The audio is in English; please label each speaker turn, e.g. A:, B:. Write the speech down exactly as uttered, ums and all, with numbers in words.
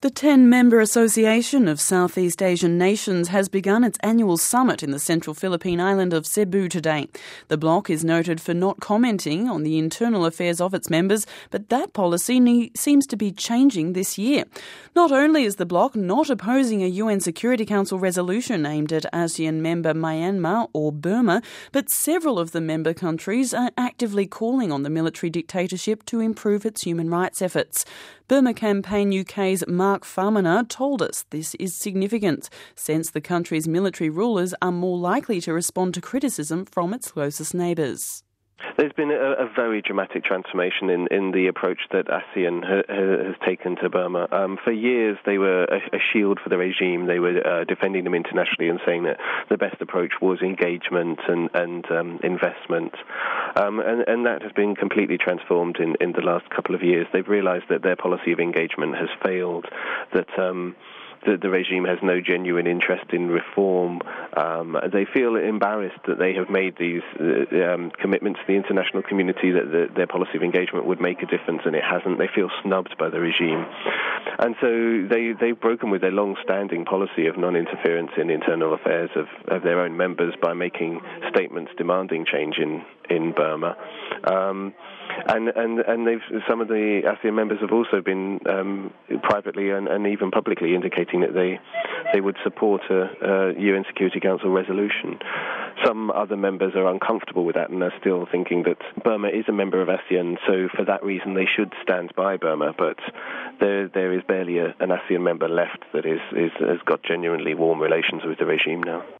A: The ten-member Association of Southeast Asian Nations has begun its annual summit in the central Philippine island of Cebu today. The bloc is noted for not commenting on the internal affairs of its members, but that policy ne- seems to be changing this year. Not only is the bloc not opposing a U N Security Council resolution aimed at ASEAN member Myanmar or Burma, but several of the member countries are actively calling on the military dictatorship to improve its human rights efforts. Burma Campaign U K's Mark Farmaner told us this is significant, since the country's military rulers are more likely to respond to criticism from its closest neighbours.
B: There's been a, a very dramatic transformation in, in the approach that ASEAN ha, ha, has taken to Burma. Um, for years, they were a, a shield for the regime. They were uh, defending them internationally and saying that the best approach was engagement and, and um, investment. Um, and, and that has been completely transformed in, in the last couple of years. They've realized that their policy of engagement has failed, that um, the, the regime has no genuine interest in reform. Um, they feel embarrassed that they have made these uh, um, commitments to the international community that the, their policy of engagement would make a difference, and it hasn't. They feel snubbed by the regime. And so they, they've broken with their long-standing policy of non-interference in internal affairs of, of their own members by making statements demanding change in, in Burma. Um, and and, and they've, some of the ASEAN members have also been um, privately and, and even publicly indicating that they they would support a, a U N Security Council resolution. Some other members are uncomfortable with that and are still thinking that Burma is a member of ASEAN, so for that reason they should stand by Burma. But there there is barely a, an ASEAN member left that is, is has got genuinely warm relations with the regime now.